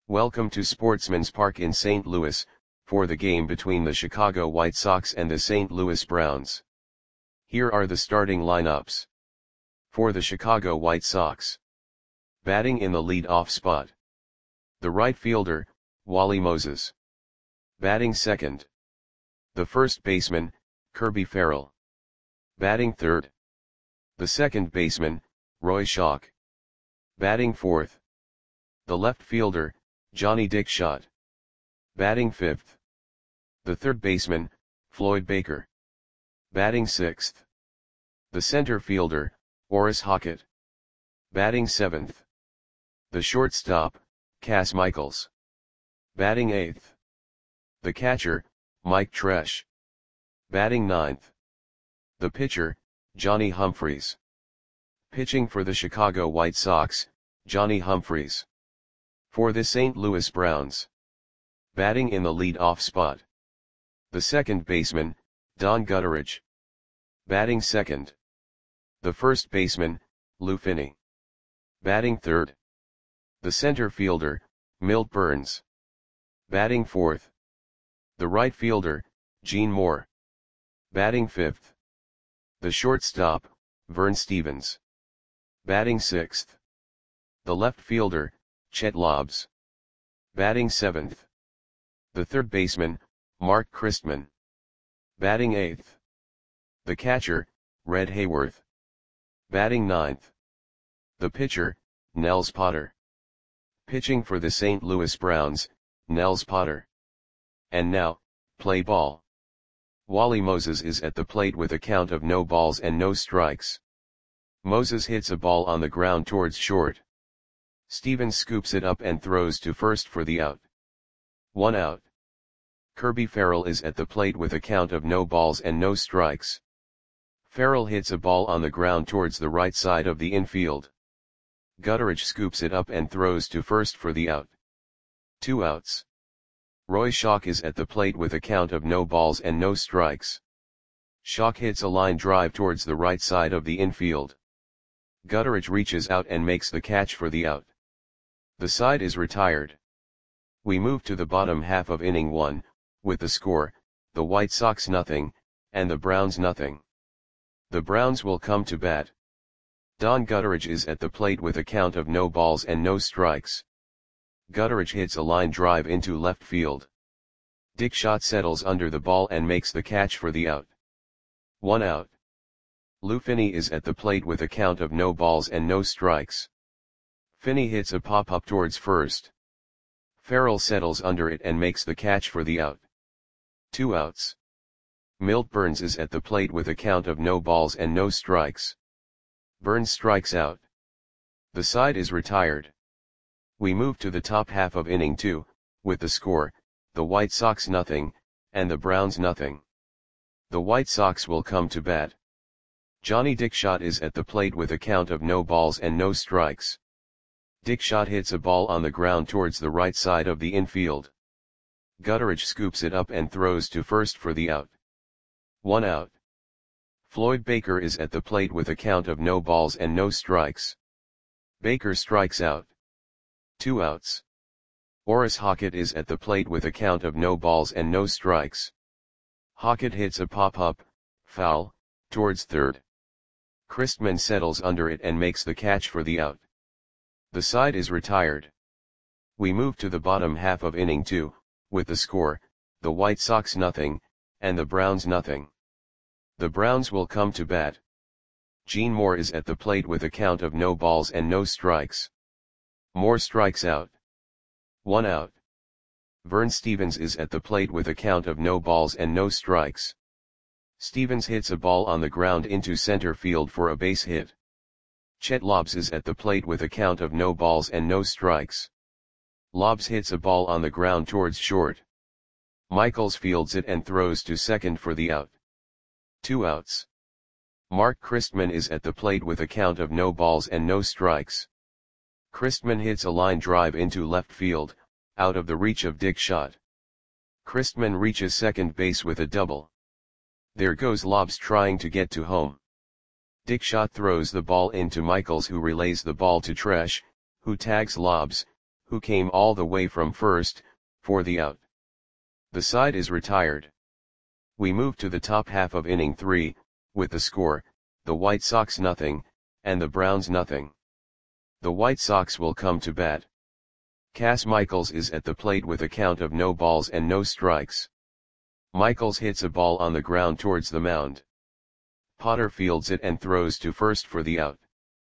Welcome to Sportsman's Park in St. Louis, for the game between the Chicago White Sox and the St. Louis Browns. Here are the starting lineups. For the Chicago White Sox. Batting in the lead-off spot. The right fielder, Wally Moses. Batting second. The first baseman, Kirby Ferrell. Batting third. The second baseman, Roy Schoch. Batting fourth. The left fielder, Johnny Dickshot. Batting fifth. The third baseman, Floyd Baker. Batting sixth. The center fielder, Orris Hockett. Batting seventh. The shortstop, Cas Michaels. Batting eighth. The catcher, Mike Tresh. Batting ninth. The pitcher, Johnny Humphreys. Pitching for the Chicago White Sox, Johnny Humphreys. For the St. Louis Browns. Batting in the lead-off spot. The second baseman, Don Gutteridge. Batting second. The first baseman, Lou Finney. Batting third. The center fielder, Milt Burns. Batting fourth. The right fielder, Gene Moore. Batting fifth. The shortstop, Vern Stephens. Batting sixth. The left fielder, Chet Lobbs. Batting seventh. The third baseman, Mark Christman. Batting eighth. The catcher, Red Hayworth. Batting ninth. The pitcher, Nels Potter. Pitching for the St. Louis Browns, Nels Potter. And now, play ball. Wally Moses is at the plate with a count of no balls and no strikes. Moses hits a ball on the ground towards short. Stephens scoops it up and throws to first for the out. 1 out. Kirby Ferrell is at the plate with a count of no balls and no strikes. Ferrell hits a ball on the ground towards the right side of the infield. Gutteridge scoops it up and throws to first for the out. 2 outs. Roy Schoch is at the plate with a count of no balls and no strikes. Schoch hits a line drive towards the right side of the infield. Gutteridge reaches out and makes the catch for the out. The side is retired. We move to the bottom half of inning 1, with the score, the White Sox nothing, and the Browns nothing. The Browns will come to bat. Don Gutteridge is at the plate with a count of no balls and no strikes. Gutteridge hits a line drive into left field. Dickshot settles under the ball and makes the catch for the out. 1 out. Lou Finney is at the plate with a count of no balls and no strikes. Finney hits a pop-up towards first. Ferrell settles under it and makes the catch for the out. 2 outs. Milt Burns is at the plate with a count of no balls and no strikes. Burns strikes out. The side is retired. We move to the top half of inning 2, with the score, the White Sox nothing, and the Browns nothing. The White Sox will come to bat. Johnny Dickshot is at the plate with a count of no balls and no strikes. Dickshot hits a ball on the ground towards the right side of the infield. Gutteridge scoops it up and throws to first for the out. 1 out. Floyd Baker is at the plate with a count of no balls and no strikes. Baker strikes out. 2 outs. Orris Hockett is at the plate with a count of no balls and no strikes. Hockett hits a pop-up, foul, towards third. Christman settles under it and makes the catch for the out. The side is retired. We move to the bottom half of inning 2, with the score, the White Sox nothing, and the Browns nothing. The Browns will come to bat. Gene Moore is at the plate with a count of no balls and no strikes. Moore strikes out. 1 out. Vern Stephens is at the plate with a count of no balls and no strikes. Stephens hits a ball on the ground into center field for a base hit. Chet Lobbs is at the plate with a count of no balls and no strikes. Lobbs hits a ball on the ground towards short. Michaels fields it and throws to second for the out. 2 outs. Mark Christman is at the plate with a count of no balls and no strikes. Christman hits a line drive into left field, out of the reach of Dickshot. Christman reaches second base with a double. There goes Lobbs trying to get to home. Dickshot throws the ball into Michaels, who relays the ball to Tresh, who tags Lobbs, who came all the way from first, for the out. The side is retired. We move to the top half of inning 3, with the score, the White Sox nothing, and the Browns nothing. The White Sox will come to bat. Cas Michaels is at the plate with a count of no balls and no strikes. Michaels hits a ball on the ground towards the mound. Potter fields it and throws to first for the out.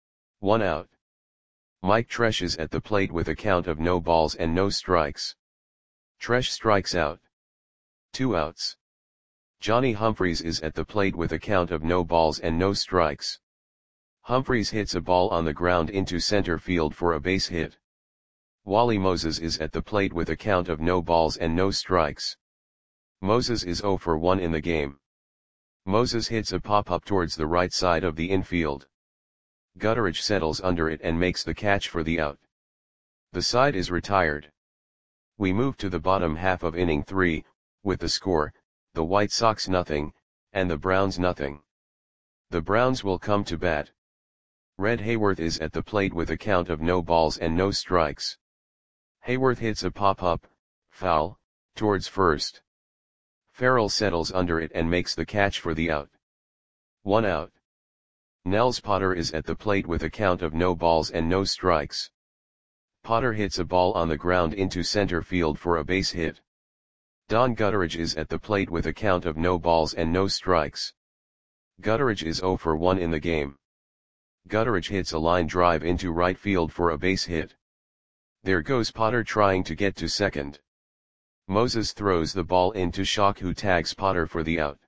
1 out. Mike Tresh is at the plate with a count of no balls and no strikes. Tresh strikes out. 2 outs. Johnny Humphreys is at the plate with a count of no balls and no strikes. Humphreys hits a ball on the ground into center field for a base hit. Wally Moses is at the plate with a count of no balls and no strikes. Moses is 0 for 1 in the game. Moses hits a pop-up towards the right side of the infield. Gutteridge settles under it and makes the catch for the out. The side is retired. We move to the bottom half of inning 3, with the score, the White Sox nothing, and the Browns nothing. The Browns will come to bat. Red Hayworth is at the plate with a count of no balls and no strikes. Hayworth hits a pop-up, foul, towards first. Farrell settles under it and makes the catch for the out. 1 out. Nels Potter is at the plate with a count of no balls and no strikes. Potter hits a ball on the ground into center field for a base hit. Don Gutteridge is at the plate with a count of no balls and no strikes. Gutteridge is 0 for 1 in the game. Gutteridge hits a line drive into right field for a base hit. There goes Potter trying to get to second. Moses throws the ball into Schock, who tags Potter for the out.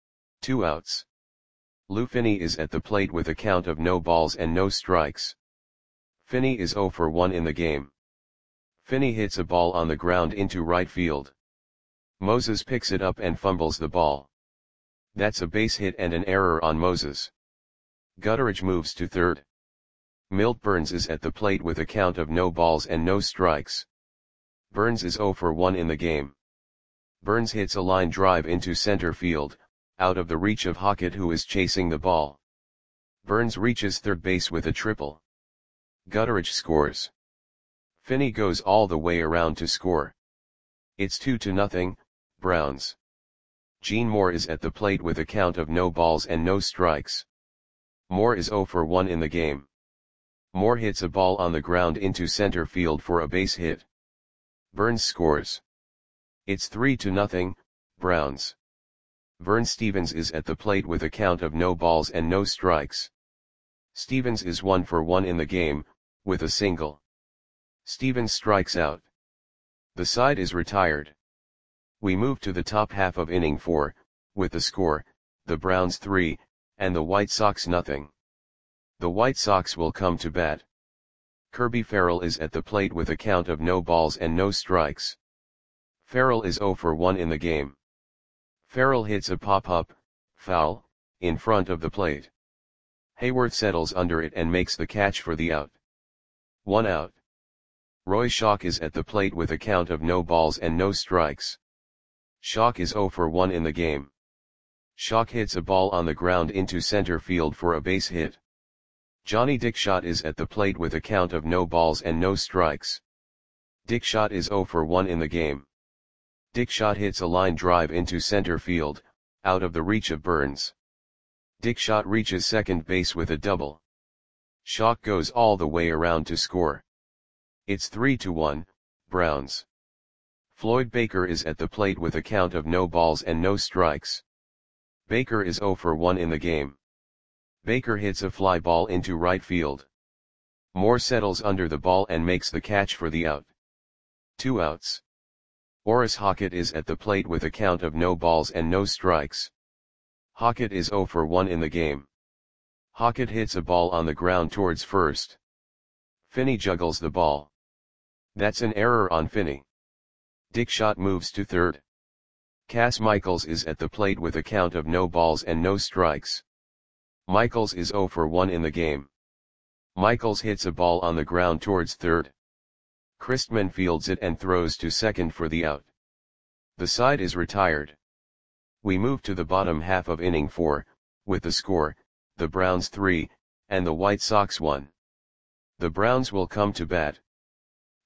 2 outs. Lou Finney is at the plate with a count of no balls and no strikes. Finney is 0 for 1 in the game. Finney hits a ball on the ground into right field. Moses picks it up and fumbles the ball. That's a base hit and an error on Moses. Gutteridge moves to third. Milt Burns is at the plate with a count of no balls and no strikes. Burns is 0 for 1 in the game. Burns hits a line drive into center field, out of the reach of Hockett, who is chasing the ball. Burns reaches third base with a triple. Gutteridge scores. Finney goes all the way around to score. It's 2-0, Browns. Gene Moore is at the plate with a count of no balls and no strikes. Moore is 0 for 1 in the game. Moore hits a ball on the ground into center field for a base hit. Burns scores. It's 3-0, Browns. Vern Stevens is at the plate with a count of no balls and no strikes. Stevens is 1 for 1 in the game, with a single. Stevens strikes out. The side is retired. We move to the top half of inning 4, with the score, the Browns 3, and the White Sox nothing. The White Sox will come to bat. Kirby Farrell is at the plate with a count of no balls and no strikes. Farrell is 0 for 1 in the game. Farrell hits a pop-up, foul, in front of the plate. Hayworth settles under it and makes the catch for the out. 1 out. Roy Schock is at the plate with a count of no balls and no strikes. Schock is 0 for 1 in the game. Schock hits a ball on the ground into center field for a base hit. Johnny Dickshot is at the plate with a count of no balls and no strikes. Dickshot is 0 for 1 in the game. Dickshot hits a line drive into center field, out of the reach of Burns. Dickshot reaches second base with a double. Schock goes all the way around to score. It's 3-1, Browns. Floyd Baker is at the plate with a count of no balls and no strikes. Baker is 0 for 1 in the game. Baker hits a fly ball into right field. Moore settles under the ball and makes the catch for the out. 2 outs. Orris Hockett is at the plate with a count of no balls and no strikes. Hockett is 0 for 1 in the game. Hockett hits a ball on the ground towards first. Finney juggles the ball. That's an error on Finney. Dickshot moves to third. Cas Michaels is at the plate with a count of no balls and no strikes. Michaels is 0 for 1 in the game. Michaels hits a ball on the ground towards third. Christman fields it and throws to second for the out. The side is retired. We move to the bottom half of inning 4, with the score, the Browns 3, and the White Sox 1. The Browns will come to bat.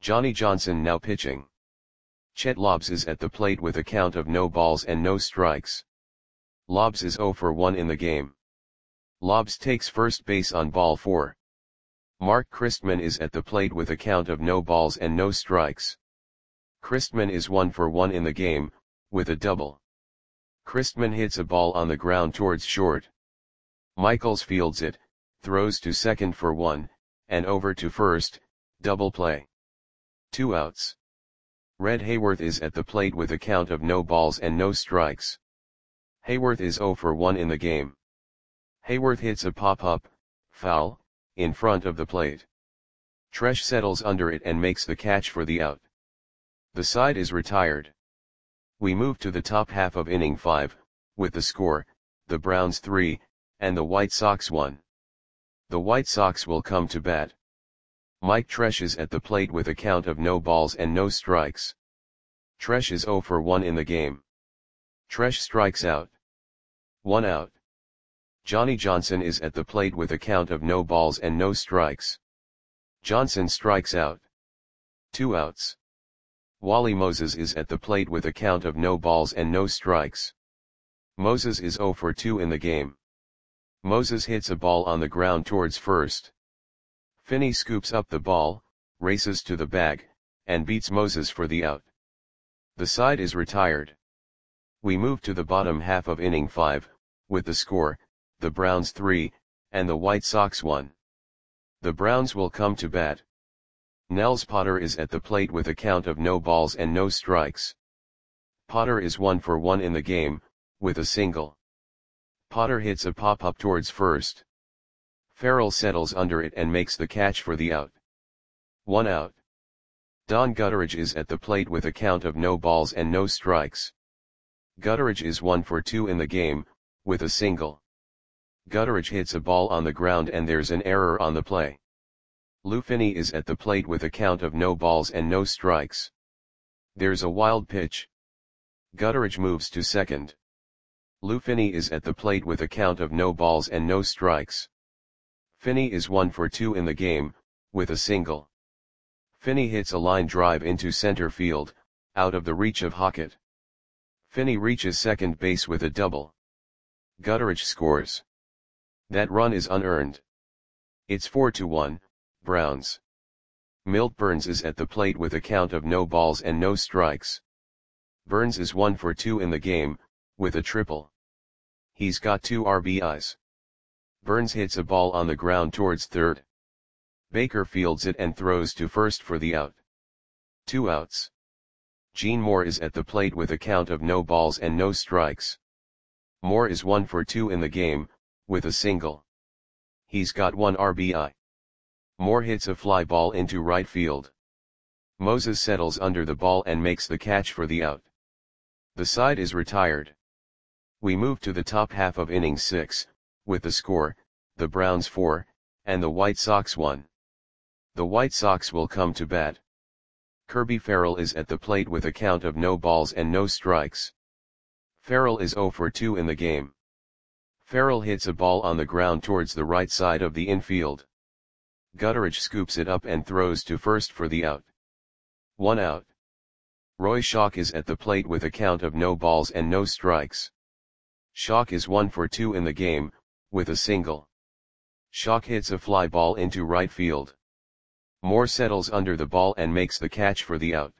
Johnny Johnson now pitching. Chet Lobbs is at the plate with a count of no balls and no strikes. Lobbs is 0 for 1 in the game. Lobbs takes first base on ball 4. Mark Christman is at the plate with a count of no balls and no strikes. Christman is 1 for 1 in the game, with a double. Christman hits a ball on the ground towards short. Michaels fields it, throws to second for 1, and over to first, double play. 2 outs. Red Hayworth is at the plate with a count of no balls and no strikes. Hayworth is 0 for 1 in the game. Hayworth hits a pop-up, foul, in front of the plate. Tresh settles under it and makes the catch for the out. The side is retired. We move to the top half of inning 5, with the score, the Browns 3, and the White Sox 1. The White Sox will come to bat. Mike Tresh is at the plate with a count of no balls and no strikes. Tresh is 0 for 1 in the game. Tresh strikes out. 1 out. Johnny Johnson is at the plate with a count of no balls and no strikes. Johnson strikes out. 2 outs. Wally Moses is at the plate with a count of no balls and no strikes. Moses is 0 for 2 in the game. Moses hits a ball on the ground towards first. Finney scoops up the ball, races to the bag, and beats Moses for the out. The side is retired. We move to the bottom half of inning 5, with the score, the Browns 3, and the White Sox 1. The Browns will come to bat. Nels Potter is at the plate with a count of no balls and no strikes. Potter is 1 for 1 in the game, with a single. Potter hits a pop-up towards first. Farrell settles under it and makes the catch for the out. 1 out. Don Gutteridge is at the plate with a count of no balls and no strikes. Gutteridge is 1 for 2 in the game, with a single. Gutteridge hits a ball on the ground and there's an error on the play. Lou Finney is at the plate with a count of no balls and no strikes. There's a wild pitch. Gutteridge moves to second. Lou Finney is at the plate with a count of no balls and no strikes. Finney is 1 for 2 in the game, with a single. Finney hits a line drive into center field, out of the reach of Hockett. Finney reaches second base with a double. Gutteridge scores. That run is unearned. It's 4-1, Browns. Milt Burns is at the plate with a count of no balls and no strikes. Burns is 1 for 2 in the game, with a triple. He's got 2 RBIs. Burns hits a ball on the ground towards third. Baker fields it and throws to first for the out. 2 outs. Gene Moore is at the plate with a count of no balls and no strikes. Moore is 1 for 2 in the game, with a single. He's got 1 RBI. Moore hits a fly ball into right field. Moses settles under the ball and makes the catch for the out. The side is retired. We move to the top half of inning 6, with the score, the Browns 4, and the White Sox 1. The White Sox will come to bat. Kirby Farrell is at the plate with a count of no balls and no strikes. Farrell is 0 for 2 in the game. Farrell hits a ball on the ground towards the right side of the infield. Gutteridge scoops it up and throws to first for the out. 1 out. Roy Schock is at the plate with a count of no balls and no strikes. Schock is 1 for 2 in the game, with a single. Schock hits a fly ball into right field. Moore settles under the ball and makes the catch for the out.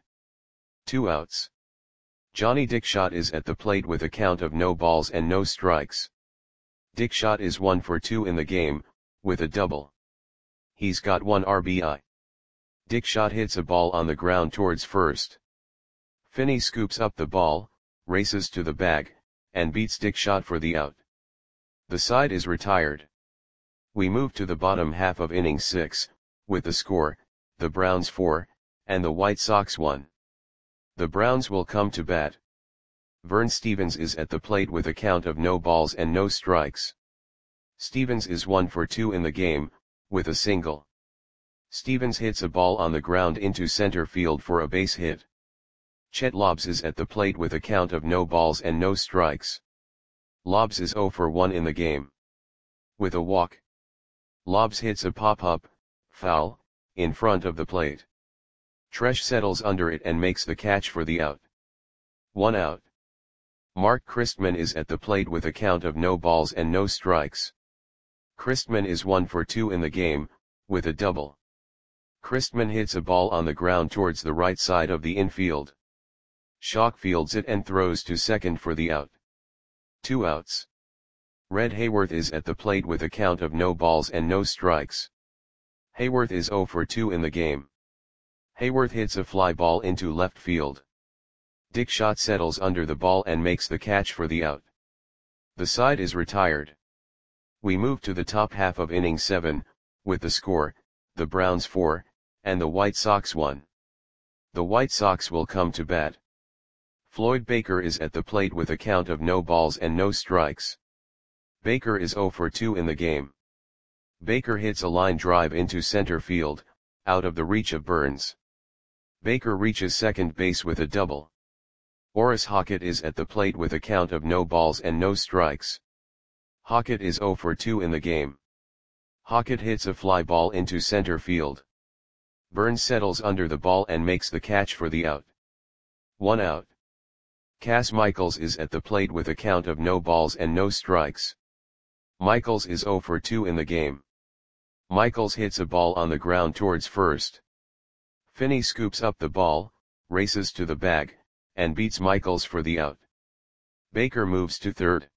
2 outs. Johnny Dickshot is at the plate with a count of no balls and no strikes. Dickshot is 1 for 2 in the game, with a double. He's got 1 RBI. Dickshot hits a ball on the ground towards first. Finney scoops up the ball, races to the bag, and beats Dickshot for the out. The side is retired. We move to the bottom half of inning 6, with the score, the Browns 4, and the White Sox 1. The Browns will come to bat. Vern Stevens is at the plate with a count of no balls and no strikes. Stevens is 1 for 2 in the game, with a single. Stevens hits a ball on the ground into center field for a base hit. Chet Lobbs is at the plate with a count of no balls and no strikes. Lobbs is 0 for 1 in the game. With a walk. Lobbs hits a pop-up, foul, in front of the plate. Tresh settles under it and makes the catch for the out. 1 out. Mark Christman is at the plate with a count of no balls and no strikes. Christman is 1 for 2 in the game, with a double. Christman hits a ball on the ground towards the right side of the infield. Schock fields it and throws to second for the out. 2 outs. Red Hayworth is at the plate with a count of no balls and no strikes. Hayworth is 0 for 2 in the game. Hayworth hits a fly ball into left field. Dick Schott settles under the ball and makes the catch for the out. The side is retired. We move to the top half of inning 7, with the score, the Browns 4, and the White Sox 1. The White Sox will come to bat. Floyd Baker is at the plate with a count of no balls and no strikes. Baker is 0 for 2 in the game. Baker hits a line drive into center field, out of the reach of Burns. Baker reaches second base with a double. Orris Hockett is at the plate with a count of no balls and no strikes. Hockett is 0 for 2 in the game. Hockett hits a fly ball into center field. Burns settles under the ball and makes the catch for the out. 1 out. Cass Michaels is at the plate with a count of no balls and no strikes. Michaels is 0 for 2 in the game. Michaels hits a ball on the ground towards first. Finney scoops up the ball, races to the bag, and beats Michaels for the out. Baker moves to third.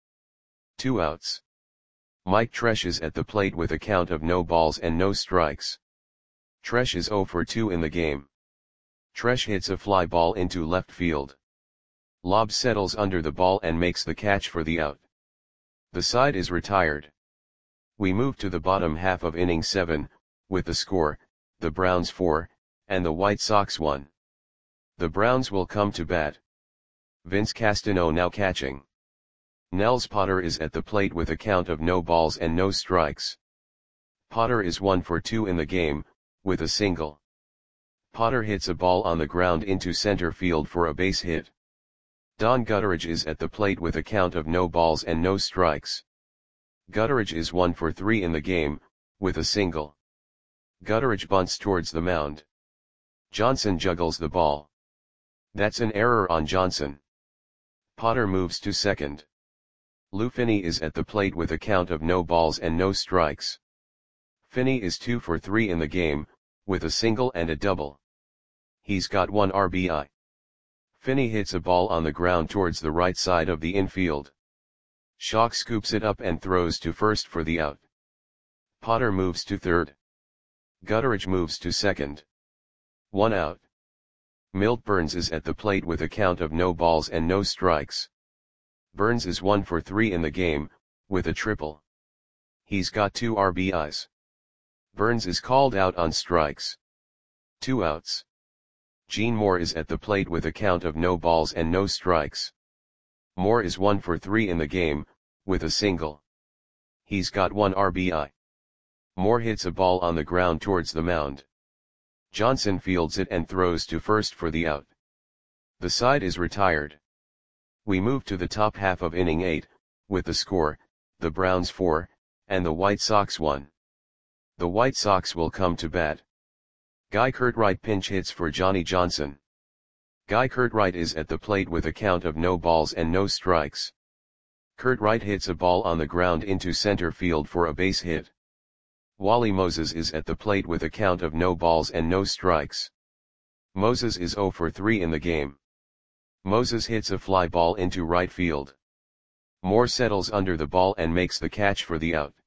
2 outs. Mike Tresh is at the plate with a count of no balls and no strikes. Tresh is 0 for 2 in the game. Tresh hits a fly ball into left field. Lobb settles under the ball and makes the catch for the out. The side is retired. We move to the bottom half of inning 7, with the score, the Browns 4, and the White Sox 1. The Browns will come to bat. Vince Castano now catching. Nels Potter is at the plate with a count of no balls and no strikes. Potter is 1 for 2 in the game, with a single. Potter hits a ball on the ground into center field for a base hit. Don Gutteridge is at the plate with a count of no balls and no strikes. Gutteridge is 1 for 3 in the game, with a single. Gutteridge bunts towards the mound. Johnson juggles the ball. That's an error on Johnson. Potter moves to second. Lou Finney is at the plate with a count of no balls and no strikes. Finney is 2 for 3 in the game, with a single and a double. He's got 1 RBI. Finney hits a ball on the ground towards the right side of the infield. Schock scoops it up and throws to first for the out. Potter moves to third. Gutteridge moves to second. 1 out. Milt Burns is at the plate with a count of no balls and no strikes. Burns is 1 for 3 in the game, with a triple. He's got 2 RBIs. Burns is called out on strikes. 2 outs. Gene Moore is at the plate with a count of no balls and no strikes. Moore is 1 for 3 in the game, with a single. He's got 1 RBI. Moore hits a ball on the ground towards the mound. Johnson fields it and throws to first for the out. The side is retired. We move to the top half of inning 8, with the score, the Browns 4, and the White Sox 1. The White Sox will come to bat. Guy Curtright pinch hits for Johnny Johnson. Guy Curtright is at the plate with a count of no balls and no strikes. Curtright hits a ball on the ground into center field for a base hit. Wally Moses is at the plate with a count of no balls and no strikes. Moses is 0 for 3 in the game. Moses hits a fly ball into right field. Moore settles under the ball and makes the catch for the out.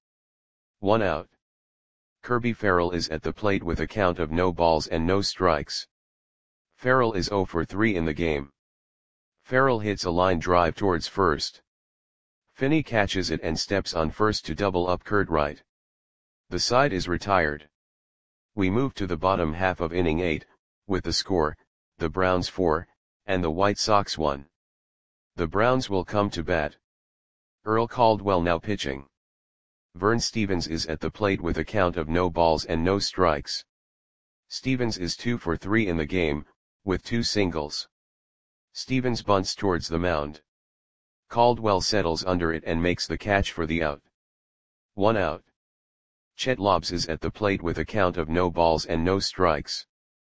1 out. Kirby Farrell is at the plate with a count of no balls and no strikes. Farrell is 0 for 3 in the game. Farrell hits a line drive towards first. Finney catches it and steps on first to double up Curtright. The side is retired. We move to the bottom half of inning 8, with the score, the Browns 4, and the White Sox 1. The Browns will come to bat. Earl Caldwell now pitching. Vern Stevens is at the plate with a count of no balls and no strikes. Stevens is 2 for 3 in the game, with 2 singles. Stevens bunts towards the mound. Caldwell settles under it and makes the catch for the out. 1 out. Chet Lobbs is at the plate with a count of no balls and no strikes.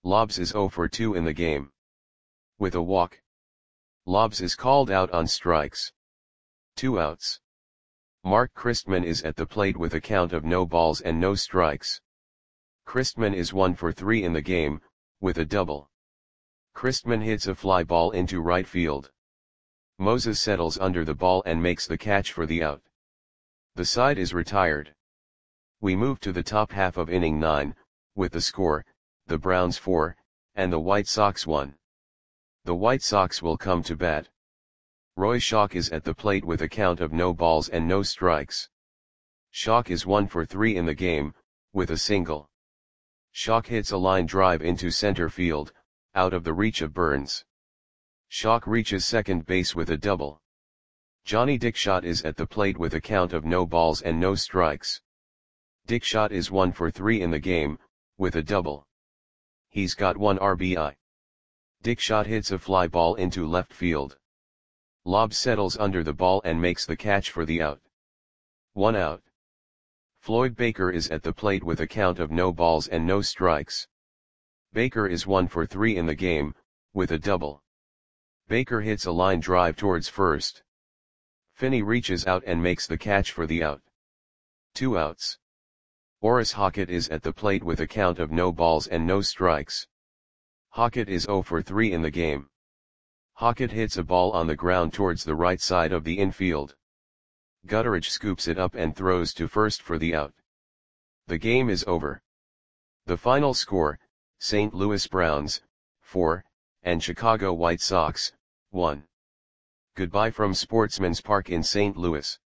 Lobbs is 0 for 2 in the game. With a walk, Lobbs is called out on strikes. 2 outs. Mark Christman is at the plate with a count of no balls and no strikes. Christman is 1 for 3 in the game, with a double. Christman hits a fly ball into right field. Moses settles under the ball and makes the catch for the out. The side is retired. We move to the top half of inning 9, with the score, the Browns 4, and the White Sox 1. The White Sox will come to bat. Roy Schoch is at the plate with a count of no balls and no strikes. Schoch is 1 for 3 in the game, with a single. Schoch hits a line drive into center field, out of the reach of Burns. Schoch reaches second base with a double. Johnny Dickshot is at the plate with a count of no balls and no strikes. Dickshot is 1 for 3 in the game, with a double. He's got 1 RBI. Dickshot hits a fly ball into left field. Lobbs settles under the ball and makes the catch for the out. 1 out. Floyd Baker is at the plate with a count of no balls and no strikes. Baker is 1 for 3 in the game, with a double. Baker hits a line drive towards first. Finney reaches out and makes the catch for the out. 2 outs. Orris Hockett is at the plate with a count of no balls and no strikes. Hockett is 0 for 3 in the game. Hockett hits a ball on the ground towards the right side of the infield. Gutteridge scoops it up and throws to first for the out. The game is over. The final score, St. Louis Browns, 4, and Chicago White Sox, 1. Goodbye from Sportsman's Park in St. Louis.